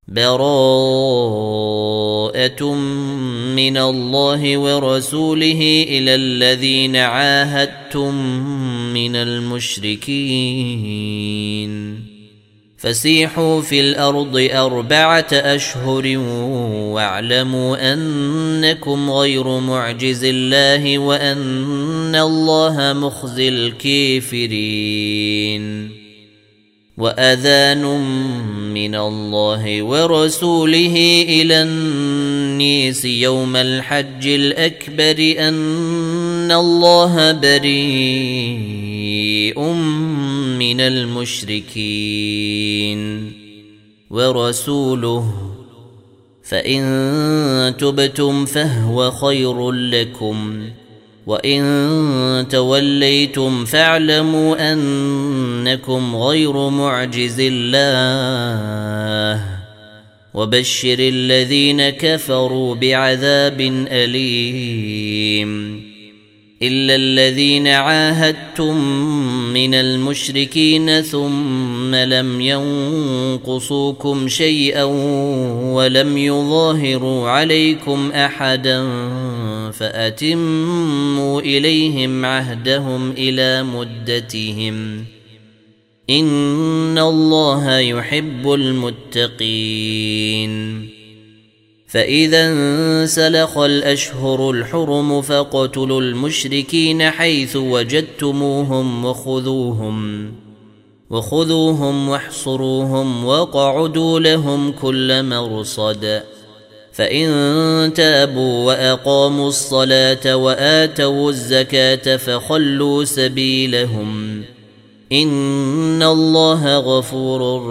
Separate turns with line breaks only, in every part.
براءة من الله ورسوله إلى الذين عاهدتم من المشركين فسيحوا في الأرض 4 أشهر واعلموا أنكم غير معجز الله وأن الله مخزي الكافرين وأذان من الله ورسوله إلى الناس يوم الحج الأكبر أن الله بريء من المشركين ورسوله فإن تبتم فهو خير لكم وإن توليتم فاعلموا أنكم غير معجز الله وبشر الذين كفروا بعذاب أليم إلا الذين عاهدتم من المشركين ثم لم ينقصوكم شيئا ولم يظاهروا عليكم أحدا فأتموا إليهم عهدهم إلى مدتهم إن الله يحب المتقين فإذا انسلخ الأشهر الحرم فاقتلوا المشركين حيث وجدتموهم وخذوهم واحصروهم واقعدوا لهم كل مرصد فإن تابوا وأقاموا الصلاة وآتوا الزكاة فخلوا سبيلهم إن الله غفور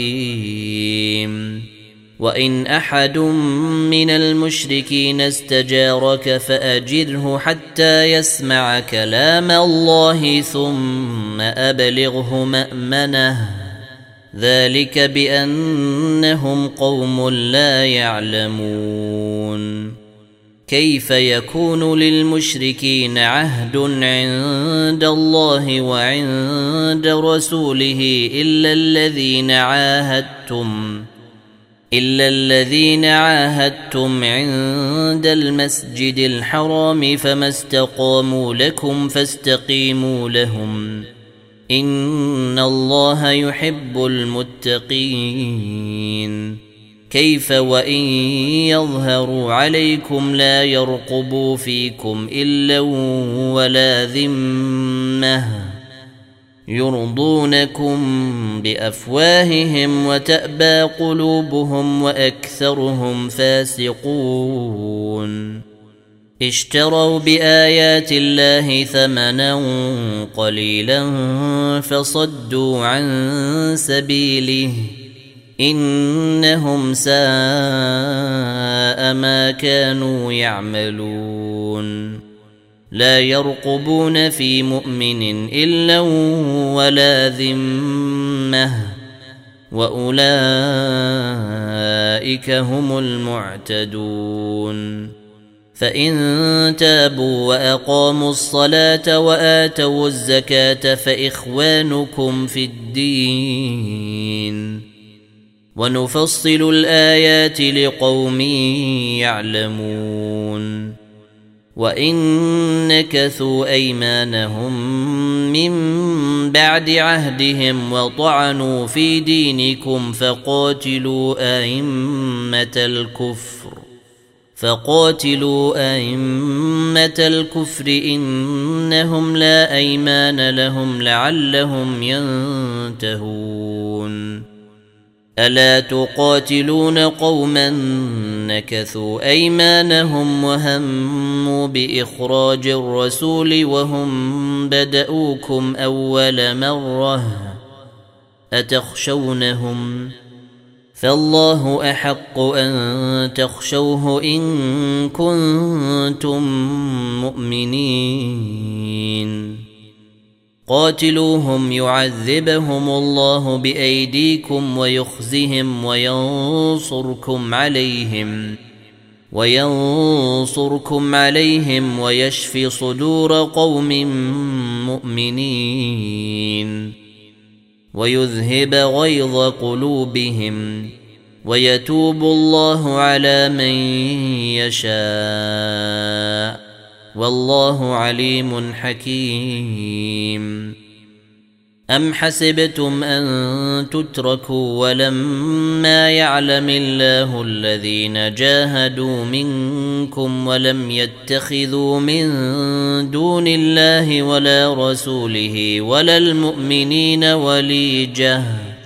رحيم وإن أحد من المشركين استجارك فأجره حتى يسمع كلام الله ثم أبلغه مأمنه ذلك بأنهم قوم لا يعلمون كيف يكون للمشركين عهد عند الله وعند رسوله إلا الذين عاهدتم عند المسجد الحرام فما استقاموا لكم فاستقيموا لهم إن الله يحب المتقين كيف وإن يظهروا عليكم لا يرقبوا فيكم إلا ولا ذمة يرضونكم بأفواههم وتأبى قلوبهم وأكثرهم فاسقون اشتروا بآيات الله ثمنا قليلا فصدوا عن سبيله إنهم ساء ما كانوا يعملون لا يرقبون في مؤمن إلا ولا ذمة وأولئك هم المعتدون فإن تابوا وأقاموا الصلاة وآتوا الزكاة فإخوانكم في الدين ونفصل الآيات لقوم يعلمون وإن نكثوا أيمانهم من بعد عهدهم وطعنوا في دينكم فقاتلوا أئمة الكفر إنهم لا أيمان لهم لعلهم ينتهون ألا تقاتلون قوما نكثوا أيمانهم وهموا بإخراج الرسول وهم بدؤوكم أول مرة أتخشونهم فالله أحق أن تخشوه إن كنتم مؤمنين قاتلوهم يعذبهم الله بأيديكم ويخزهم وينصركم عليهم ويشفي صدور قوم مؤمنين ويذهب غيظ قلوبهم ويتوب الله على من يشاء والله عليم حكيم. أم حسبتم أن تتركوا ولما يعلم الله الذين جاهدوا منكم ولم يتخذوا من دون الله ولا رسوله ولا المؤمنين وليجة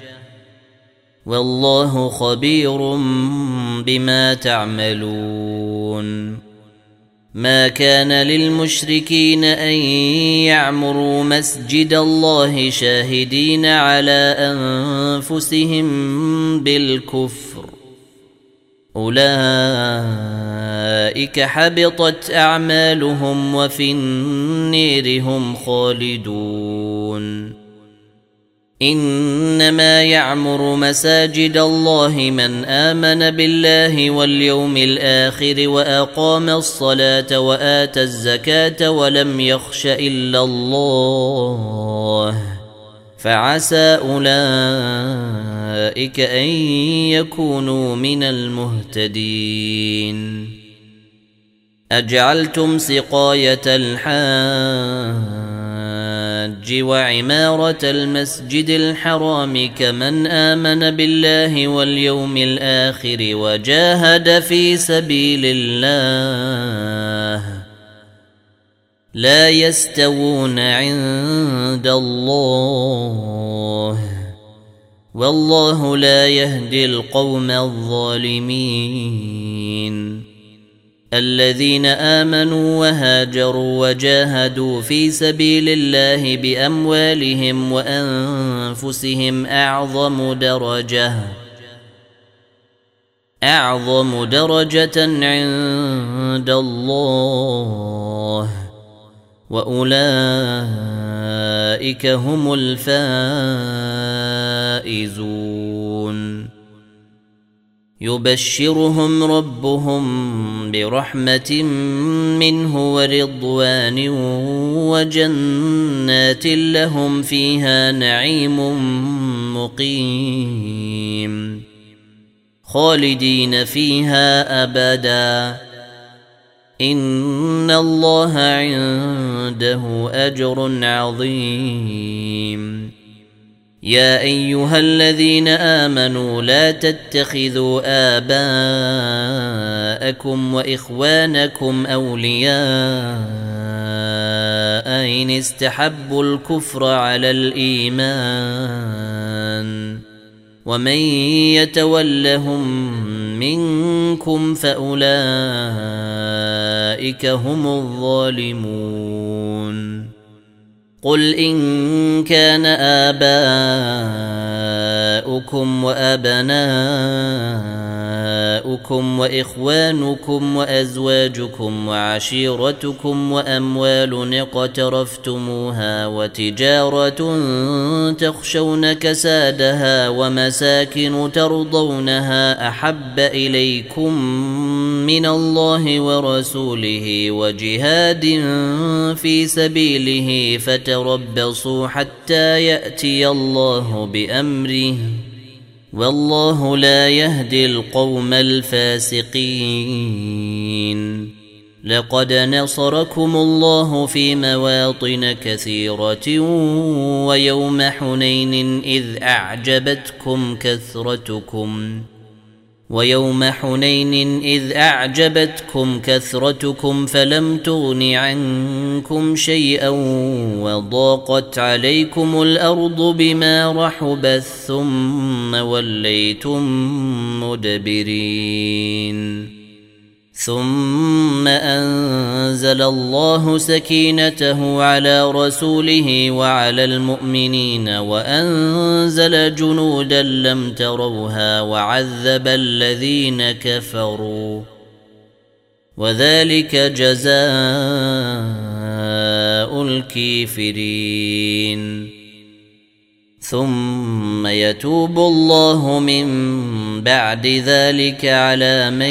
والله خبير بما تعملون. ما كان للمشركين أن يعمروا مسجد الله شاهدين على أنفسهم بالكفر أولئك حبطت أعمالهم وفي النير هم خالدون. إنما يعمر مساجد الله من آمن بالله واليوم الآخر وأقام الصلاة وآتى الزكاة ولم يخش إلا الله فعسى أولئك أن يكونوا من المهتدين. أجعلتم سقاية الحاج وعمارة المسجد الحرام كمن آمن بالله واليوم الآخر وجاهد في سبيل الله لا يستوون عند الله والله لا يهدي القوم الظالمين. الذين آمنوا وهاجروا وجاهدوا في سبيل الله بأموالهم وأنفسهم أعظم درجة عند الله وأولئك هم الفائزون. يبشرهم ربهم برحمة منه ورضوان وجنات لهم فيها نعيم مقيم خالدين فيها أبدا إن الله عنده أجر عظيم. يا أيها الذين آمنوا لا تتخذوا آباءكم وإخوانكم أولياء إن استحبوا الكفر على الإيمان ومن يتولهم منكم فأولئك هم الظالمون. قل إن كان آباؤكم وأبناؤكم وإخوانكم وأزواجكم وعشيرتكم وأموال اقترفتموها وتجارة تخشون كسادها ومساكن ترضونها أحب إليكم من الله ورسوله وجهاد في سبيله فتربصوا حتى يأتي الله بأمره والله لا يهدي القوم الفاسقين. لقد نصركم الله في مواطن كثيرة ويوم حنين إذ أعجبتكم كثرتكم فلم تغن عنكم شيئا وضاقت عليكم الأرض بما رحبت ثم وليتم مدبرين. ثم أنزل الله سكينته على رسوله وعلى المؤمنين وأنزل جنودا لم تروها وعذب الذين كفروا وذلك جزاء الكافرين. ثم يتوب الله من بعد ذلك على من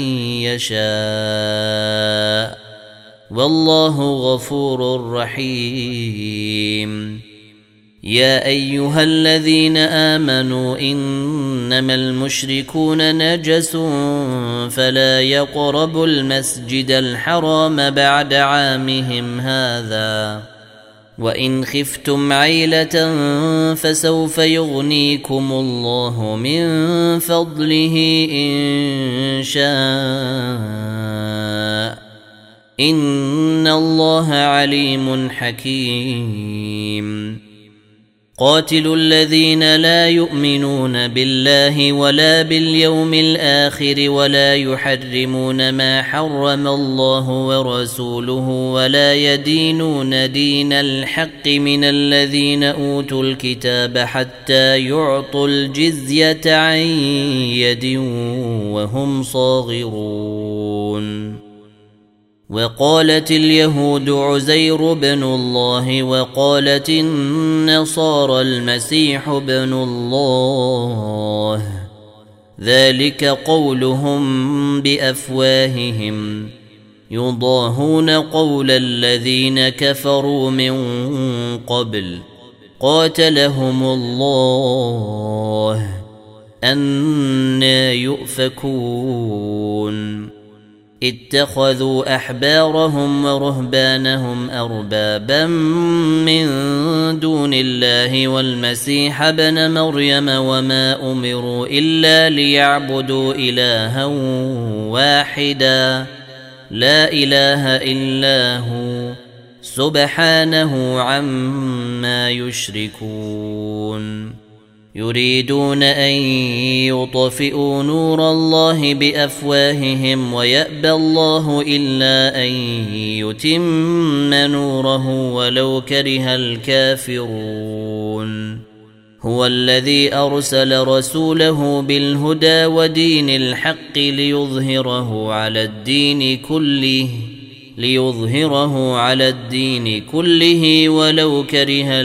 يشاء والله غفور رحيم. يا أيها الذين آمنوا إنما المشركون نجس فلا يقربوا المسجد الحرام بعد عامهم هذا وإن خفتم عيلة فسوف يغنيكم الله من فضله إن شاء إن الله عليم حكيم قاتلوا الذين لا يؤمنون بالله ولا باليوم الآخر ولا يحرمون ما حرم الله ورسوله ولا يدينون دين الحق من الذين أوتوا الكتاب حتى يعطوا الجزية عن يد وهم صاغرون وقالت اليهود عزير بن الله وقالت النصارى المسيح بن الله ذلك قولهم بأفواههم يضاهون قول الذين كفروا من قبل قاتلهم الله أنى يؤفكون اتخذوا أحبارهم ورهبانهم أربابا من دون الله والمسيح ابن مريم وما أمروا إلا ليعبدوا إلها واحدا لا إله إلا هو سبحانه عما يشركون يريدون أن يطفئوا نور الله بأفواههم ويأبى الله إلا أن يتم نوره ولو كره الكافرون هو الذي أرسل رسوله بالهدى ودين الحق ليظهره على الدين كله ولو كره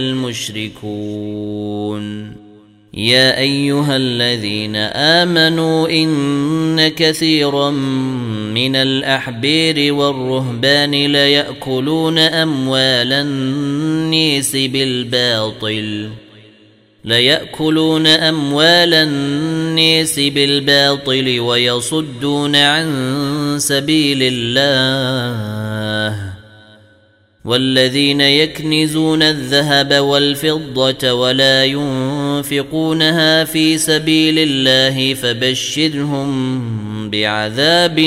المشركون يا أيها الذين آمنوا إن كثيرا من الأحبار والرهبان ليأكلون أموال الناس بالباطل ويصدون عن سبيل الله والذين يكنزون الذهب والفضة ولا ينفقونها في سبيل الله فبشرهم بعذاب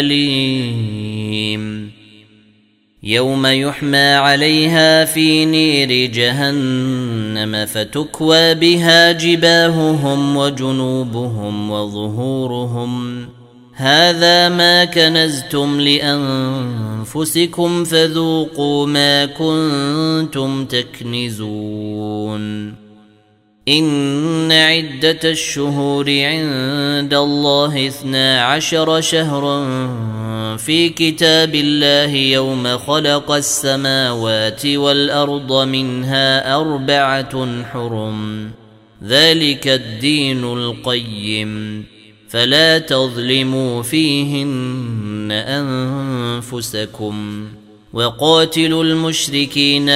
أليم يوم يحمى عليها في نير جهنم فتكوى بها جباههم وجنوبهم وظهورهم هذا ما كنزتم لأنفسكم فذوقوا ما كنتم تكنزون إن عدة الشهور عند الله 12 شهرا في كتاب الله يوم خلق السماوات والأرض منها 4 حرم ذلك الدين القيم فلا تظلموا فيهن أنفسكم وقاتلوا المشركين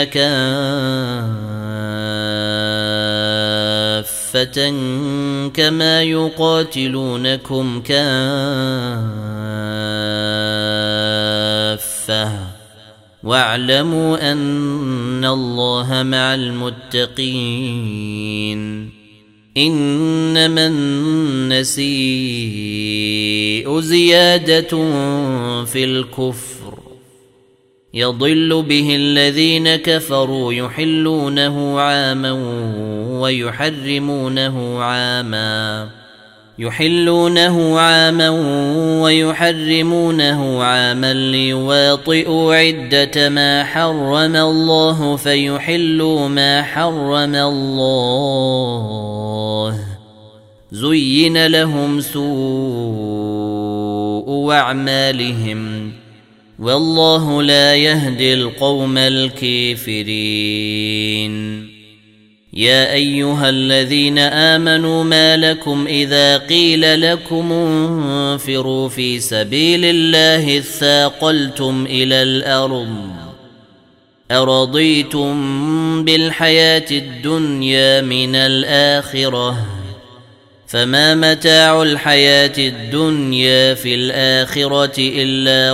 كافة كما يقاتلونكم كافة واعلموا أن الله مع المتقين إنما النسيء زيادة في الكفر يضل به الذين كفروا يحلونه عاما ويحرمونه عاما ليواطئوا عدة ما حرم الله فيحلوا ما حرم الله زين لهم سوء أعمالهم والله لا يهدي القوم الكافرين يا أيها الذين آمنوا ما لكم إذا قيل لكم انفروا في سبيل الله اثاقلتم إلى الأرض أرضيتم بالحياة الدنيا من الآخرة فما متاع الحياة الدنيا في الآخرة إلا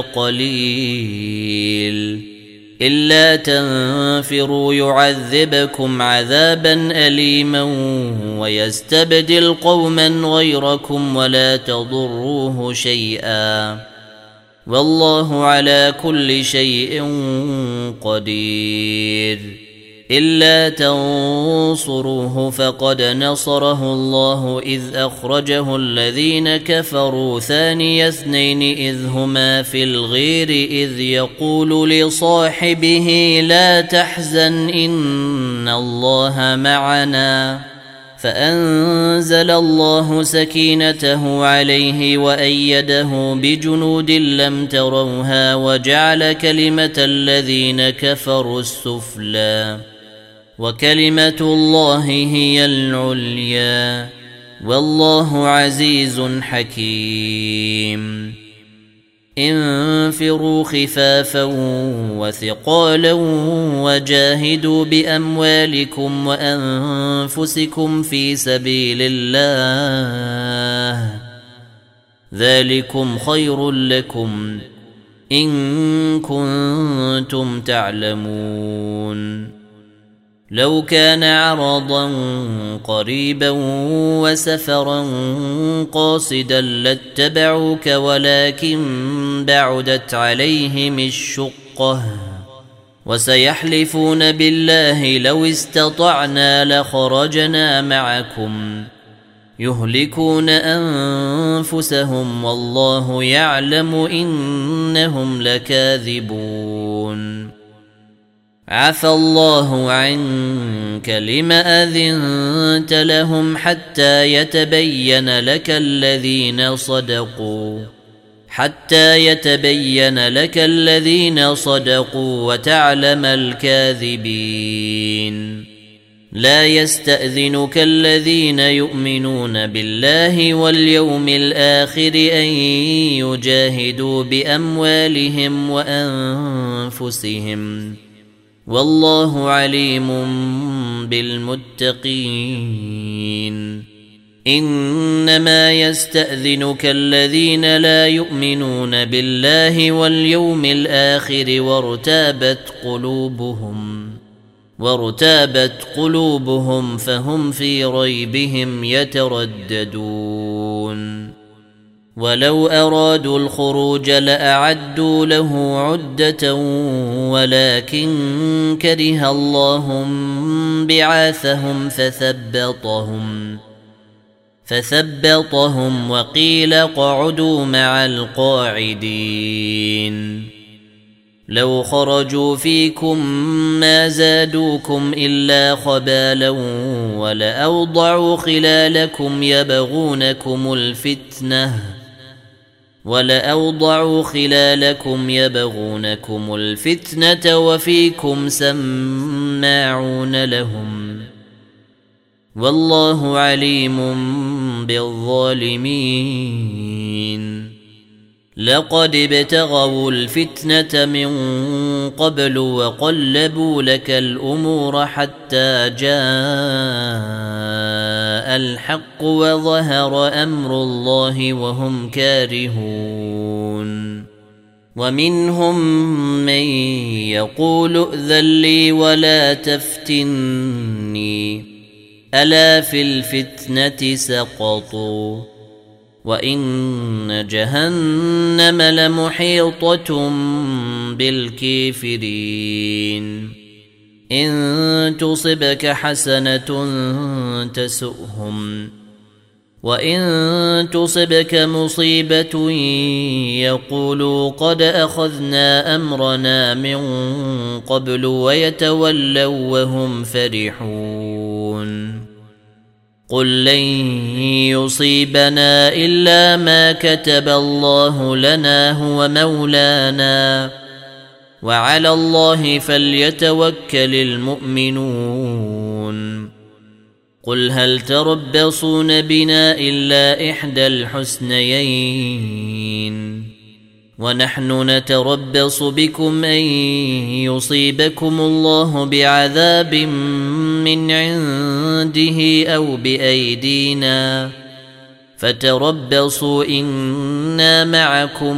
قليل إلا تنفروا يعذبكم عذابا أليما ويستبدل قوما غيركم ولا تضروه شيئا والله على كل شيء قدير إلا تنصروه فقد نصره الله إذ أخرجه الذين كفروا ثاني اثنين إذ هما في الغير إذ يقول لصاحبه لا تحزن إن الله معنا فأنزل الله سكينته عليه وأيده بجنود لم تروها وجعل كلمة الذين كفروا السفلى وكلمة الله هي العليا والله عزيز حكيم انفروا خفافا وثقالا وجاهدوا بأموالكم وأنفسكم في سبيل الله ذلكم خير لكم إن كنتم تعلمون لو كان عرضا قريبا وسفرا قاصدا لاتبعوك ولكن بعدت عليهم الشقة وسيحلفون بالله لو استطعنا لخرجنا معكم يهلكون أنفسهم والله يعلم إنهم لكاذبون عفى الله عنك لما أذنت لهم حتى يتبين لك الذين صدقوا وتعلم الكاذبين لا يستأذنك الذين يؤمنون بالله واليوم الآخر أن يجاهدوا بأموالهم وأنفسهم والله عليم بالمتقين إنما يستأذنك الذين لا يؤمنون بالله واليوم الآخر وارتابت قلوبهم فهم في ريبهم يترددون ولو أرادوا الخروج لأعدوا له عدة ولكن كره الله بعاثهم فثبطهم وقيل اقعدوا مع القاعدين لو خرجوا فيكم ما زادوكم إلا خبالا ولأوضعوا خلالكم يبغونكم الفتنة وفيكم سماعون لهم والله عليم بالظالمين لقد ابتغوا الفتنة من قبل وقلبوا لك الأمور حتى جاء الحق وظهر أمر الله وهم كارهون ومنهم من يقول ائذن لي ولا تفتني ألا في الفتنة سقطوا وإن جهنم لمحيطة بالكافرين إن تصبك حسنة تسؤهم وإن تصبك مصيبة يقولوا قد أخذنا أمرنا من قبل ويتولوا وهم فرحون قل لن يصيبنا إلا ما كتب الله لنا هو مولانا وعلى الله فليتوكل المؤمنون قل هل تربصون بنا إلا إحدى الحسنيين ونحن نتربص بكم أن يصيبكم الله بعذاب من عنده أو بأيدينا فتربصوا إنا معكم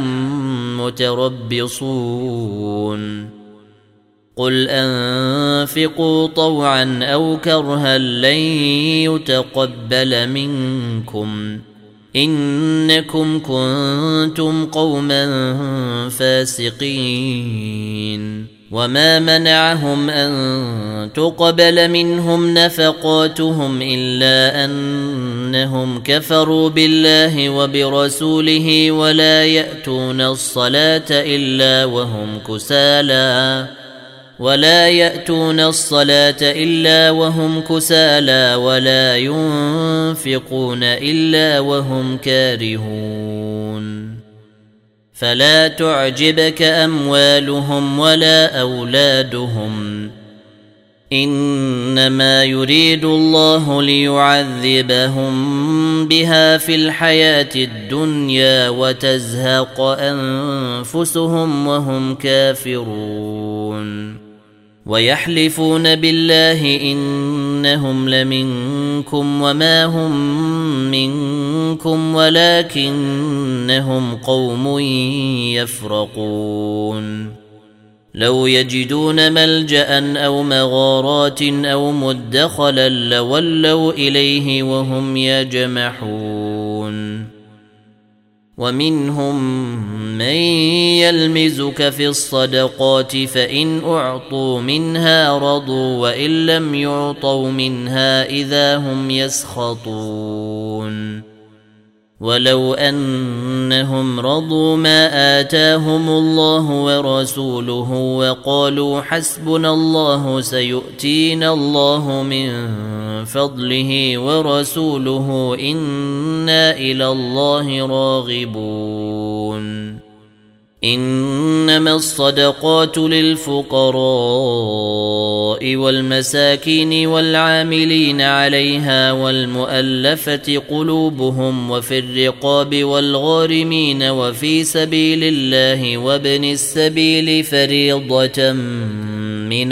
متربصون قل أنفقوا طوعا أو كرها لن يتقبل منكم إنكم كنتم قوما فاسقين وما منعهم أن تقبل منهم نفقاتهم إلا أنهم كفروا بالله وبرسوله ولا يأتون الصلاة إلا وهم كسالى ولا ينفقون إلا وهم كارهون فلا تعجبك أموالهم ولا أولادهم إنما يريد الله ليعذبهم بها في الحياة الدنيا وتزهق أنفسهم وهم كافرون ويحلفون بالله إنهم لمنكم وما هم منكم ولكنهم قوم يفرقون لو يجدون ملجأ أو مغارات أو مدخلا لولوا إليه وهم يجمحون ومنهم من يلمزك في الصدقات فإن أعطوا منها رضوا وإن لم يعطوا منها إذا هم يسخطون ولو أنهم رضوا ما آتاهم الله ورسوله وقالوا حسبنا الله سيؤتينا الله من فضله ورسوله إنا إلى الله راغبون إنما الصدقات للفقراء والمساكين والعاملين عليها والمؤلفة قلوبهم وفي الرقاب والغارمين وفي سبيل الله وابن السبيل فريضة من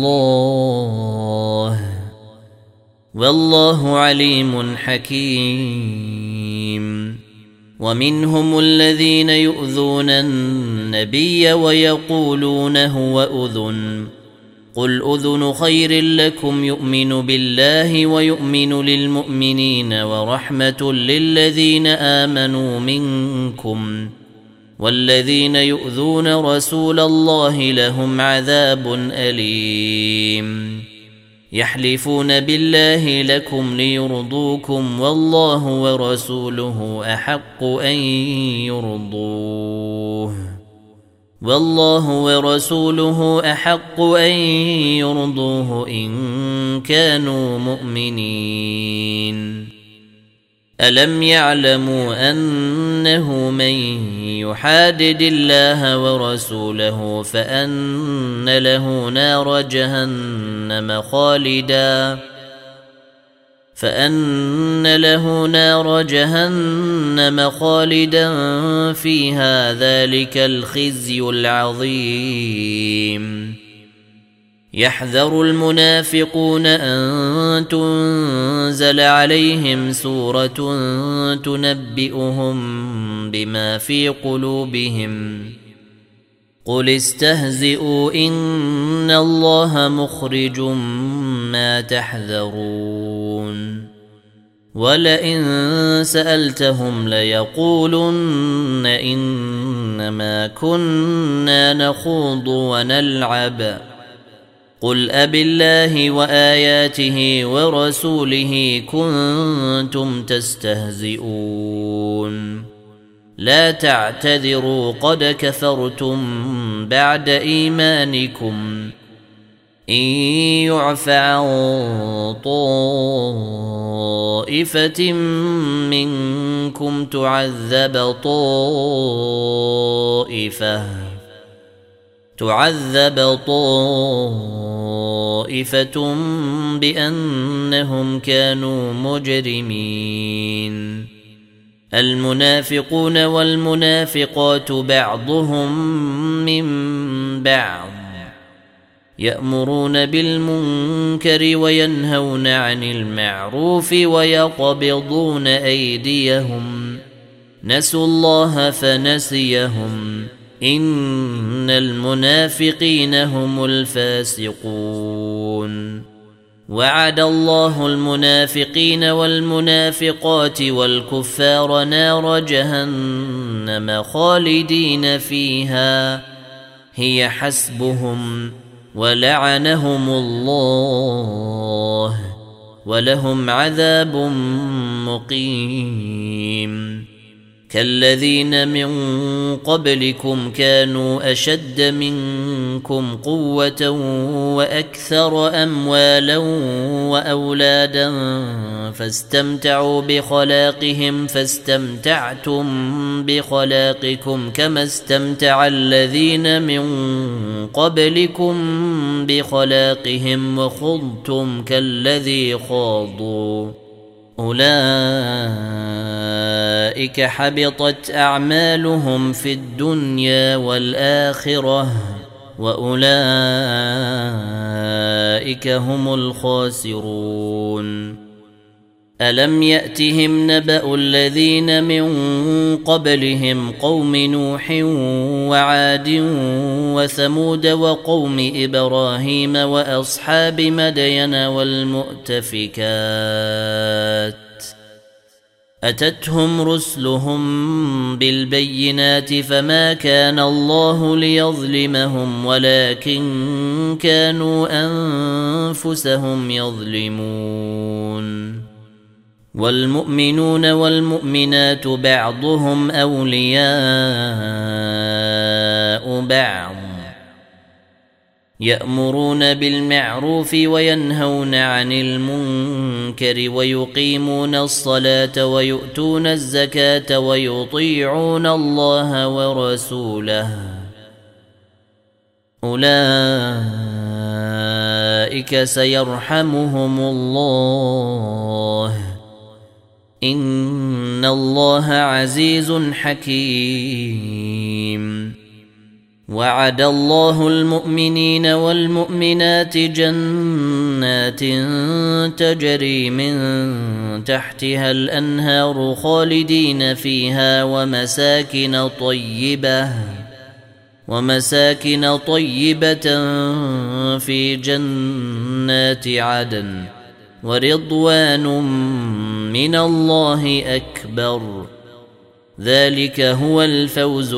الله والله عليم حكيم ومنهم الذين يؤذون النبي ويقولون هو أذن قل أذن خير لكم يؤمن بالله ويؤمن للمؤمنين ورحمة للذين آمنوا منكم والذين يؤذون رسول الله لهم عذاب أليم يحلفون بالله لكم ليرضوكم والله ورسوله أحق أن يرضوه إن كانوا مؤمنين ألم يعلموا أنه من يحادد الله ورسوله فأن له نار جهنم خالدا فيها ذلك الخزي العظيم يحذر المنافقون أن تنزل عليهم سورة تنبئهم بما في قلوبهم قل استهزئوا إن الله مخرج ما تحذرون ولئن سألتهم ليقولن إنما كنا نخوض ونلعب قل أبالله وآياته ورسوله كنتم تستهزئون لا تعتذروا قد كفرتم بعد إيمانكم إن يعف عن طائفة منكم تعذب طائفة بأنهم كانوا مجرمين المنافقون والمنافقات بعضهم من بعض يأمرون بالمنكر وينهون عن المعروف ويقبضون أيديهم نسوا الله فنسيهم إن المنافقين هم الفاسقون وعد الله المنافقين والمنافقات والكفار نار جهنم خالدين فيها هي حسبهم ولعنهم الله ولهم عذاب مقيم كالذين من قبلكم كانوا أشد منكم قوة وأكثر أموالا وأولادا فاستمتعوا بخلاقهم فاستمتعتم بخلاقكم كما استمتع الذين من قبلكم بخلاقهم وخضتم كالذي خاضوا أولئك حبطت أعمالهم في الدنيا والآخرة وأولئك هم الخاسرون ألم يأتهم نبأ الذين من قبلهم قوم نوح وعاد وثمود وقوم إبراهيم وأصحاب مدين والمؤتفكات أتتهم رسلهم بالبينات فما كان الله ليظلمهم ولكن كانوا أنفسهم يظلمون والمؤمنون والمؤمنات بعضهم أولياء بعض يأمرون بالمعروف وينهون عن المنكر ويقيمون الصلاة ويؤتون الزكاة ويطيعون الله ورسوله أولئك سيرحمهم الله إن الله عزيز حكيم وعد الله المؤمنين والمؤمنات جنات تجري من تحتها الأنهار خالدين فيها ومساكن طيبة في جنات عدن ورضوان من الله أكبر ذلك هو الفوز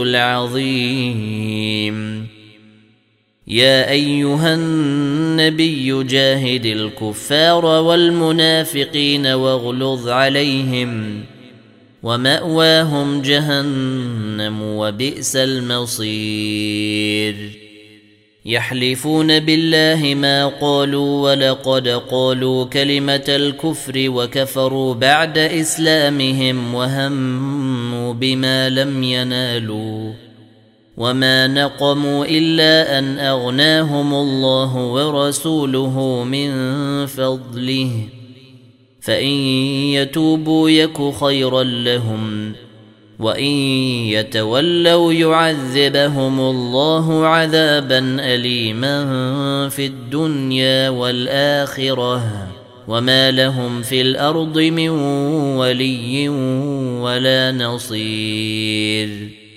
العظيم يا أيها النبي جاهد الكفار والمنافقين واغلظ عليهم ومأواهم جهنم وبئس المصير يحلفون بالله ما قالوا ولقد قالوا كلمة الكفر وكفروا بعد إسلامهم وهموا بما لم ينالوا وما نقموا إلا أن أغناهم الله ورسوله من فضله فإن يتوبوا يك خيرا لهم وإن يتولوا يعذبهم الله عذابا أليما في الدنيا والآخرة وما لهم في الأرض من ولي ولا نصير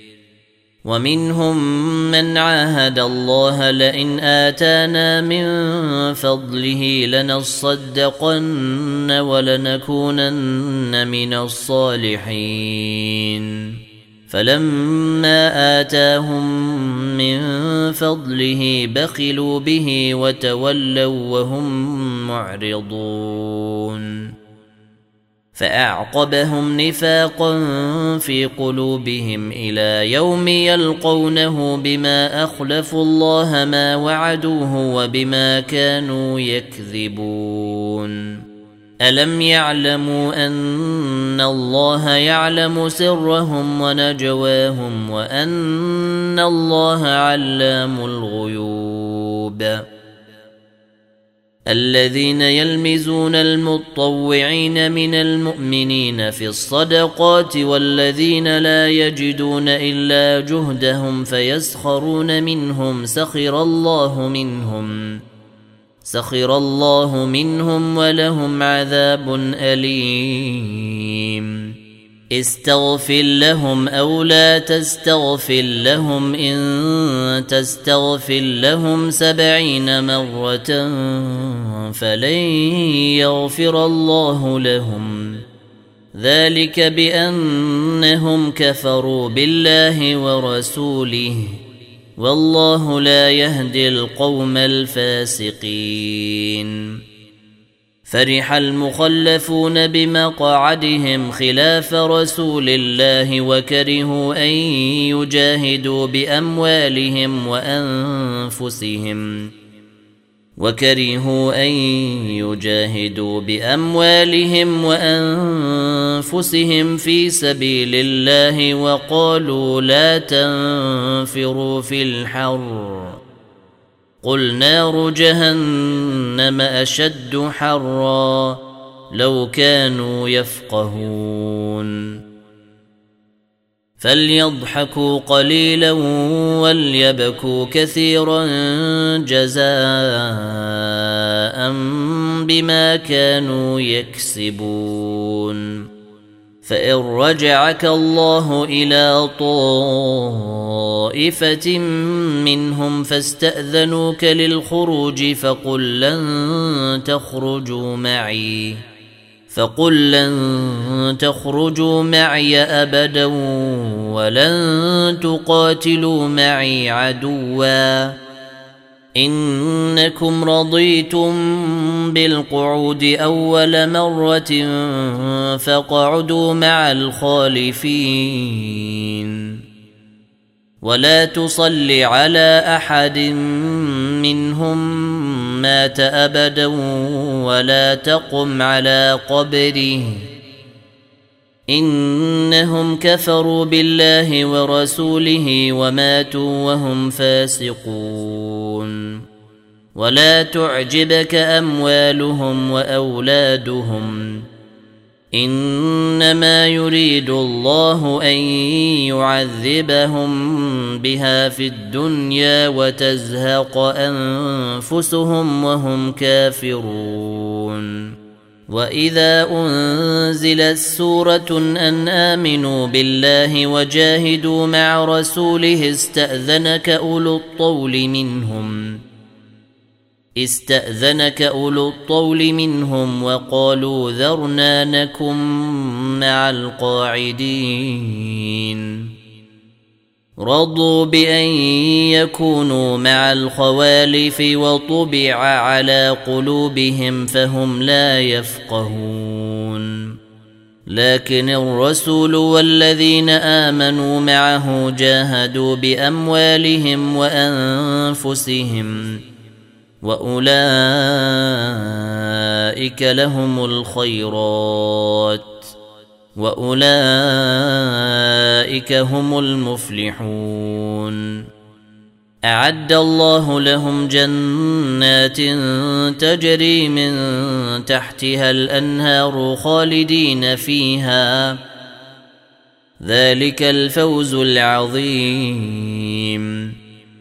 ومنهم من عاهد الله لئن آتانا من فضله لنصدقن ولنكونن من الصالحين فلما آتاهم من فضله بخلوا به وتولوا وهم معرضون فأعقبهم نفاقا في قلوبهم إلى يوم يلقونه بما أخلفوا الله ما وعدوه وبما كانوا يكذبون ألم يعلموا أن الله يعلم سرهم ونجواهم وأن الله علام الغيوب الذين يلمزون المطوعين من المؤمنين في الصدقات والذين لا يجدون إلا جهدهم فيسخرون منهم سخر الله منهم ولهم عذاب أليم استغفر لهم أو لا تستغفر لهم إن تستغفر لهم 70 مرة فلن يغفر الله لهم ذلك بأنهم كفروا بالله ورسوله والله لا يهدي القوم الفاسقين فرح المخلفون بمقعدهم خلاف رسول الله وكرهوا أن يجاهدوا بأموالهم وأنفسهم في سبيل الله وقالوا لا تنفروا في الحر قل نار جهنم أشد حرا لو كانوا يفقهون فليضحكوا قليلا وليبكوا كثيرا جزاء بما كانوا يكسبون فإن رجعك الله إلى طائفة منهم فاستأذنوك للخروج فقل لن تخرجوا معي أبدا ولن تقاتلوا معي عدوا إنكم رضيتم بالقعود أول مرة فاقعدوا مع الخالفين ولا تصل على أحد منهم مات أبدا ولا تقم على قبره إنهم كفروا بالله ورسوله وماتوا وهم فاسقون ولا تعجبك أموالهم وأولادهم إنما يريد الله أن يعذبهم بها في الدنيا وتزهق أنفسهم وهم كافرون وإذا أنزلت سورة أن آمنوا بالله وجاهدوا مع رسوله استأذنك أولو الطول منهم وقالوا ذرنا نكن مع القاعدين رضوا بأن يكونوا مع الخوالف وطبع على قلوبهم فهم لا يفقهون لكن الرسول والذين آمنوا معه جاهدوا بأموالهم وأنفسهم وأولئك لهم الخيرات وأولئك هم المفلحون أعد الله لهم جنات تجري من تحتها الأنهار خالدين فيها ذلك الفوز العظيم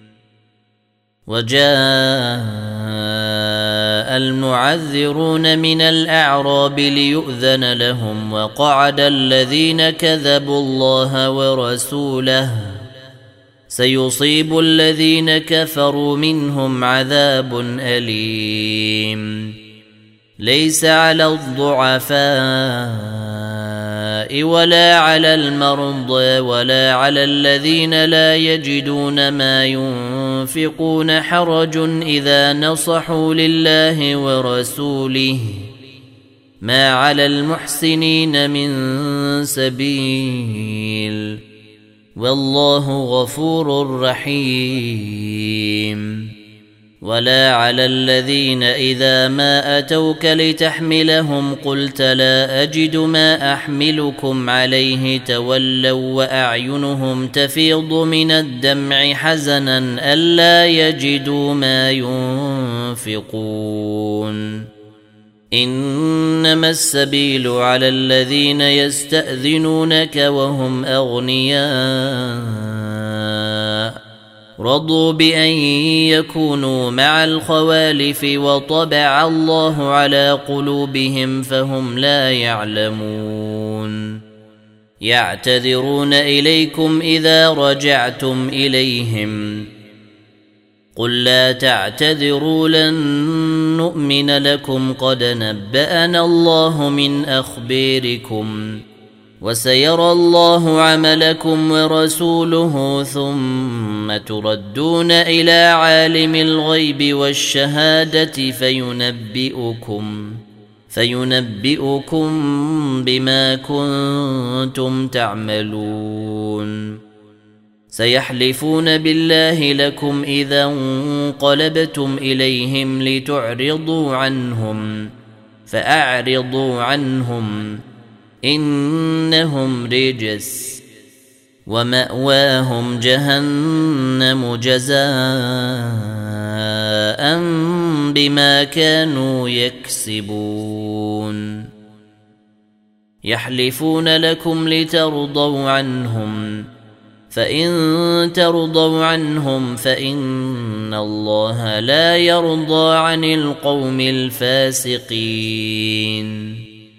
وجاء المعذرون من الأعراب ليؤذن لهم وقعد الذين كذبوا الله ورسوله سيصيب الذين كفروا منهم عذاب أليم ليس على الضعفاء ولا على المرضى ولا على الذين لا يجدون ما ينفقون حرج إذا نصحوا لله ورسوله ما على المحسنين من سبيل والله غفور رحيم ولا على الذين إذا ما أتوك لتحملهم قلت لا أجد ما أحملكم عليه تولوا وأعينهم تفيض من الدمع حزنا ألا يجدوا ما ينفقون إنما السبيل على الذين يستأذنونك وهم أغنياء رضوا بأن يكونوا مع الخوالف وطبع الله على قلوبهم فهم لا يعلمون يعتذرون إليكم إذا رجعتم إليهم قل لا تعتذروا لن نؤمن لكم قد نبأنا الله من أخباركم وسيرى الله عملكم ورسوله ثم تردون إلى عالم الغيب والشهادة فينبئكم بما كنتم تعملون سيحلفون بالله لكم إذا انقلبتم إليهم لتعرضوا عنهم فأعرضوا عنهم إنهم رجس ومأواهم جهنم جزاء بما كانوا يكسبون يحلفون لكم لترضوا عنهم فإن ترضوا عنهم فإن الله لا يرضى عن القوم الفاسقين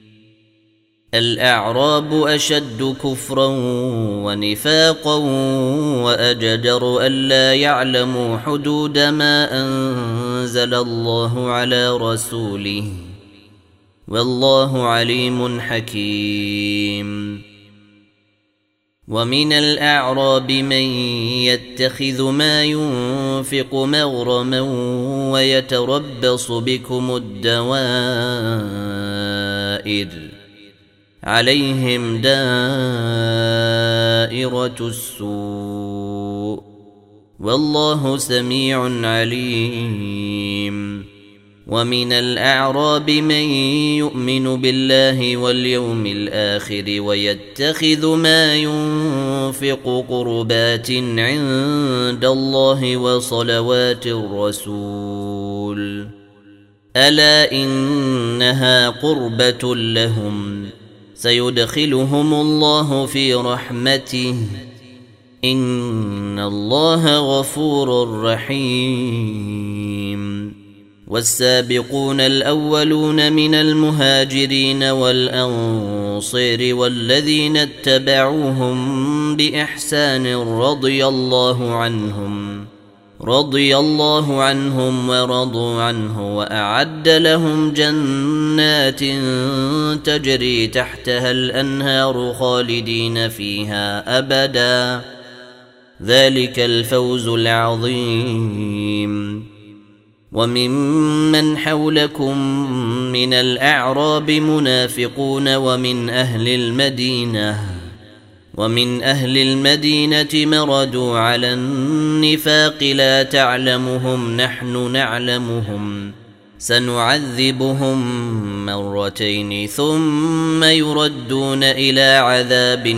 الأعراب أشد كفرا ونفاقا وأجدر ألا يعلموا حدود ما أنزل الله على رسوله والله عليم حكيم ومن الأعراب من يتخذ ما ينفق مغرما ويتربص بكم الدوائر عليهم دائرة السوء والله سميع عليم ومن الأعراب من يؤمن بالله واليوم الآخر ويتخذ ما ينفق قربات عند الله وصلوات الرسول ألا إنها قربة لهم سيدخلهم الله في رحمته إن الله غفور رحيم والسابقون الأولون من المهاجرين والأنصار والذين اتبعوهم بإحسان رضي الله عنهم ورضوا عنه وأعد لهم جنات تجري تحتها الأنهار خالدين فيها أبدا ذلك الفوز العظيم وممن حولكم من الأعراب منافقون ومن أهل المدينة مردوا على النفاق لا تعلمهم نحن نعلمهم سنعذبهم مرتين ثم يردون إلى عذاب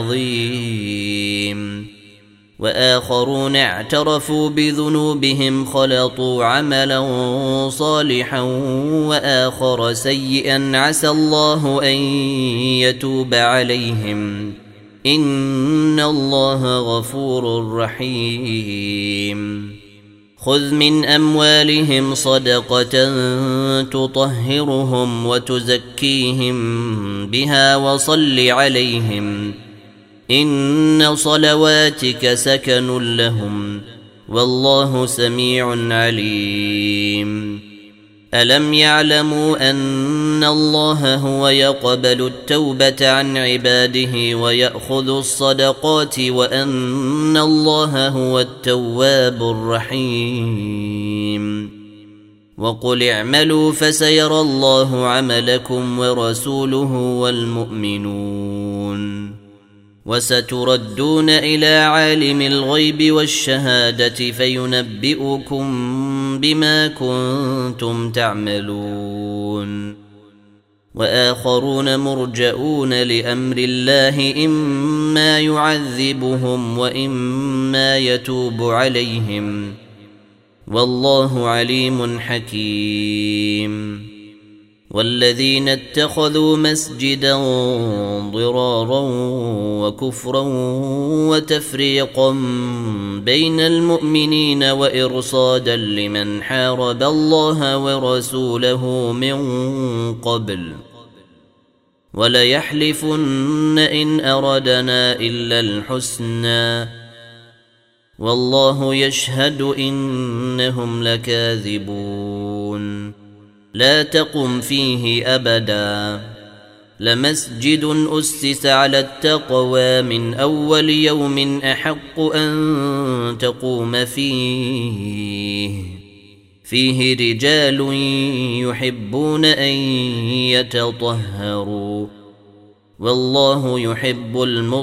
عظيم وآخرون اعترفوا بذنوبهم خلطوا عملا صالحا وآخر سيئا عسى الله أن يتوب عليهم إن الله غفور رحيم خذ من أموالهم صدقة تطهرهم وتزكيهم بها وصل عليهم إن صلواتك سكن لهم والله سميع عليم ألم يعلموا أن الله هو يقبل التوبة عن عباده ويأخذ الصدقات وأن الله هو التواب الرحيم وقل اعملوا فسيرى الله عملكم ورسوله والمؤمنون وستردون إلى عالم الغيب والشهادة فينبئكم بما كنتم تعملون وآخرون مرجؤون لأمر الله إما يعذبهم وإما يتوب عليهم والله عليم حكيم والذين اتخذوا مسجدا ضرارا وكفرا وتفريقا بين المؤمنين وإرصادا لمن حارب الله ورسوله من قبل وليحلفن إن أردنا إلا الحسنى والله يشهد إنهم لكاذبون لا تقم فيه أبدا لمسجد أسس على التقوى من أول يوم أحق أن تقوم فيه رجال يحبون أن يتطهروا والله يحب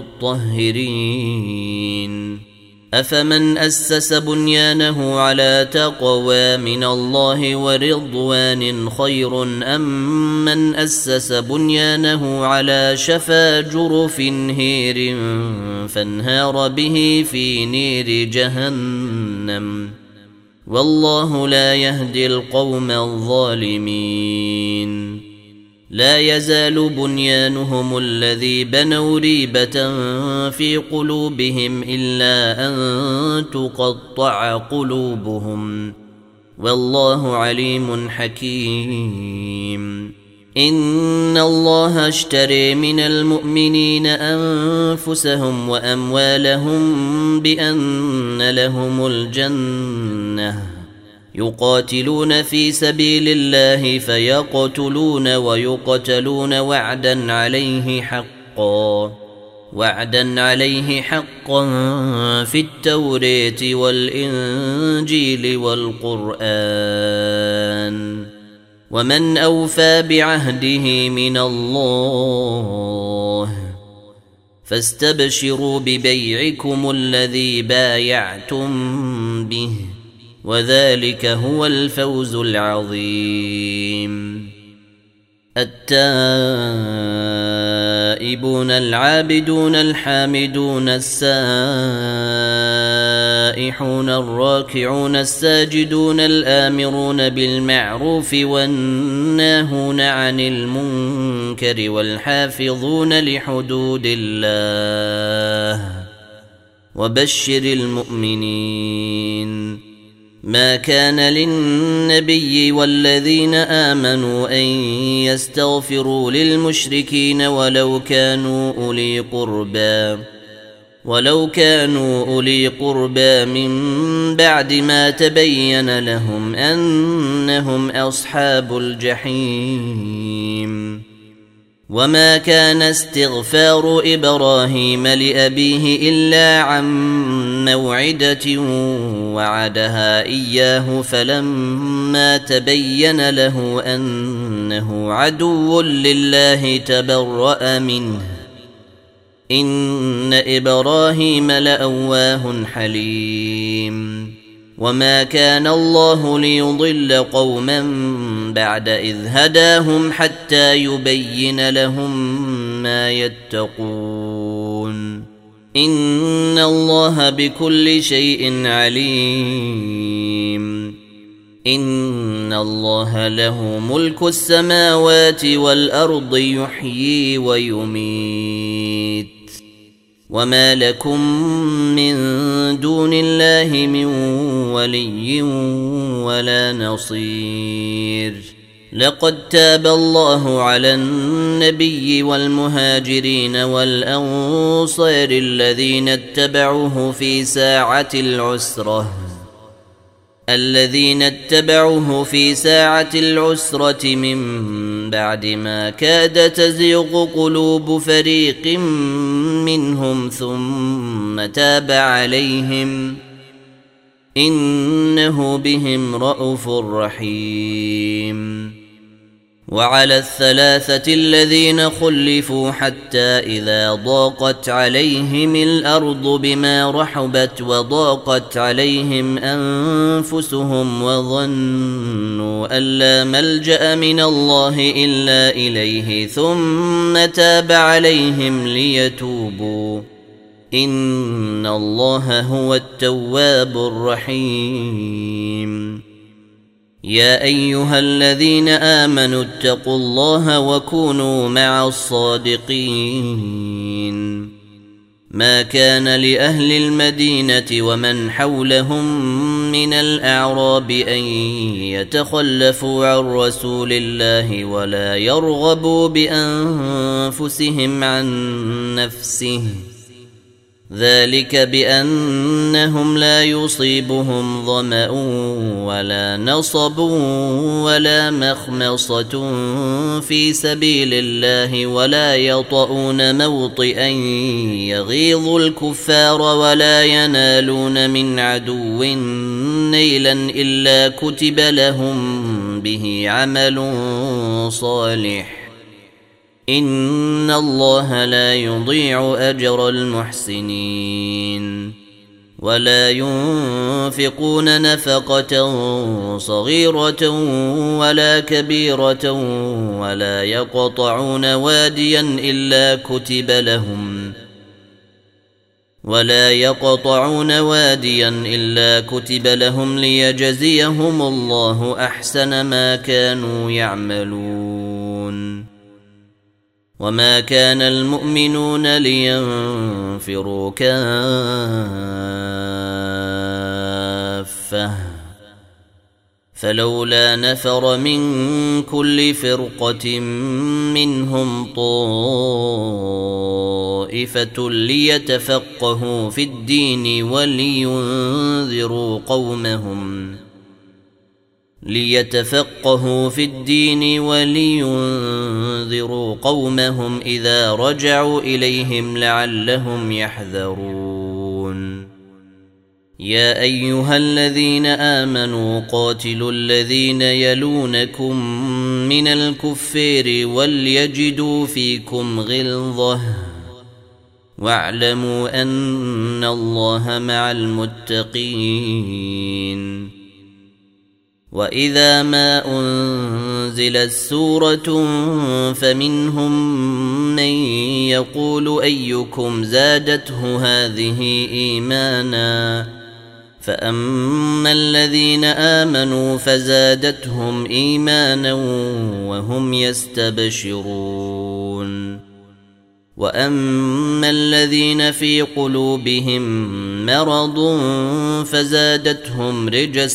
المطهرين أفمن أسس بنيانه على تقوى من الله ورضوان خير أم من أسس بنيانه على شفا جرف هير فانهار به في نير جهنم والله لا يهدي القوم الظالمين لا يزال بنيانهم الذي بنوا ريبة في قلوبهم إلا أن تقطع قلوبهم والله عليم حكيم إن الله اشتري من المؤمنين أنفسهم وأموالهم بأن لهم الجنة يقاتلون في سبيل الله فيقتلون ويقتلون وعدا عليه حقا في التوراة والإنجيل والقرآن ومن أوفى بعهده من الله فاستبشروا ببيعكم الذي بايعتم به وذلك هو الفوز العظيم التائبون العابدون الحامدون السائحون الراكعون الساجدون الآمرون بالمعروف والناهون عن المنكر والحافظون لحدود الله وبشر المؤمنين ما كان للنبي والذين آمنوا أن يستغفروا للمشركين ولو كانوا أولي قربى من بعد ما تبين لهم أنهم أصحاب الجحيم وما كان استغفار إبراهيم لأبيه إلا عن موعدة وعدها إياه فلما تبين له أنه عدو لله تبرأ منه إن إبراهيم لأواه حليم وما كان الله ليضل قوما بعد إذ هداهم حتى يبين لهم ما يتقون إن الله بكل شيء عليم إن الله له ملك السماوات والأرض يحيي ويميت وما لكم من دون الله من ولي ولا نصير لقد تاب الله على النبي والمهاجرين والأنصار الذين اتبعوه في ساعة العسرة من بعد ما كاد تزيغ قلوب فريق منهم ثم تاب عليهم إنه بهم رءوف رحيم وعلى الثلاثة الذين خلفوا حتى إذا ضاقت عليهم الأرض بما رحبت وضاقت عليهم أنفسهم وظنوا أن لا ملجأ من الله إلا إليه ثم تاب عليهم ليتوبوا إن الله هو التواب الرحيم. يا أيها الذين آمنوا اتقوا الله وكونوا مع الصادقين. ما كان لأهل المدينة ومن حولهم من الأعراب أن يتخلفوا عن رسول الله ولا يرغبوا بأنفسهم عن نفسه، ذلك بأنهم لا يصيبهم ظمأ ولا نصب ولا مخمصة في سبيل الله ولا يطؤون موطئا يغيظ الكفار ولا ينالون من عدو نيلا إلا كتب لهم به عمل صالح إن الله لا يضيع أجر المحسنين. ولا ينفقون نفقة صغيرة ولا كبيرة ولا يقطعون واديا إلا كتب لهم ليجزيهم الله أحسن ما كانوا يعملون. وما كان المؤمنون لينفروا كافة فلولا نفر من كل فرقة منهم طائفة ليتفقهوا في الدين ولينذروا قومهم إذا رجعوا إليهم لعلهم يحذرون. يا أيها الذين آمنوا قاتلوا الذين يلونكم من الكفار وليجدوا فيكم غلظة واعلموا أن الله مع المتقين. وإذا ما أنزلت سورة فمنهم من يقول أيكم زادته هذه إيمانا فأما الذين آمنوا فزادتهم إيمانا وهم يستبشرون. وأما الذين في قلوبهم مرض فزادتهم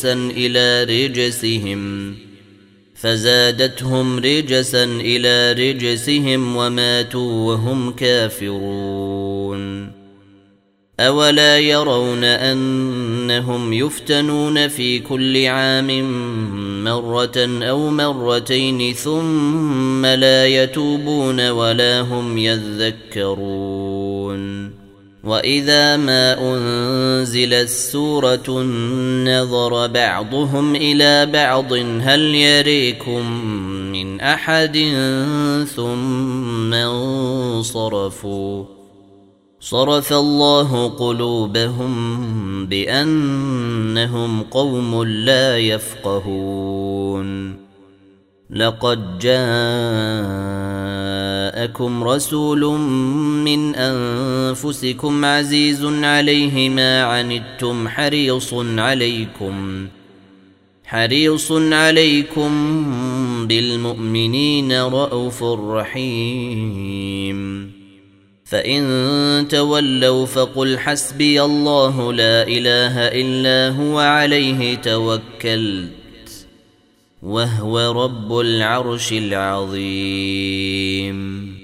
رجسا إلى رجسهم وماتوا وهم كافرون. أولا يرون أنهم يفتنون في كل عام مرة أو مرتين ثم لا يتوبون ولا هم يذكرون. وإذا ما أنزلت سورة نظر بعضهم إلى بعض هل يريكم من أحد ثم انصرفوا صرف الله قلوبهم بأنهم قوم لا يفقهون. لقد جاءكم رسول من أنفسكم عزيز عليه ما عنتم حريص عليكم بالمؤمنين رءوف رحيم. فإن تولوا فقل حسبي الله لا إله إلا هو عليه توكلت وهو رب العرش العظيم.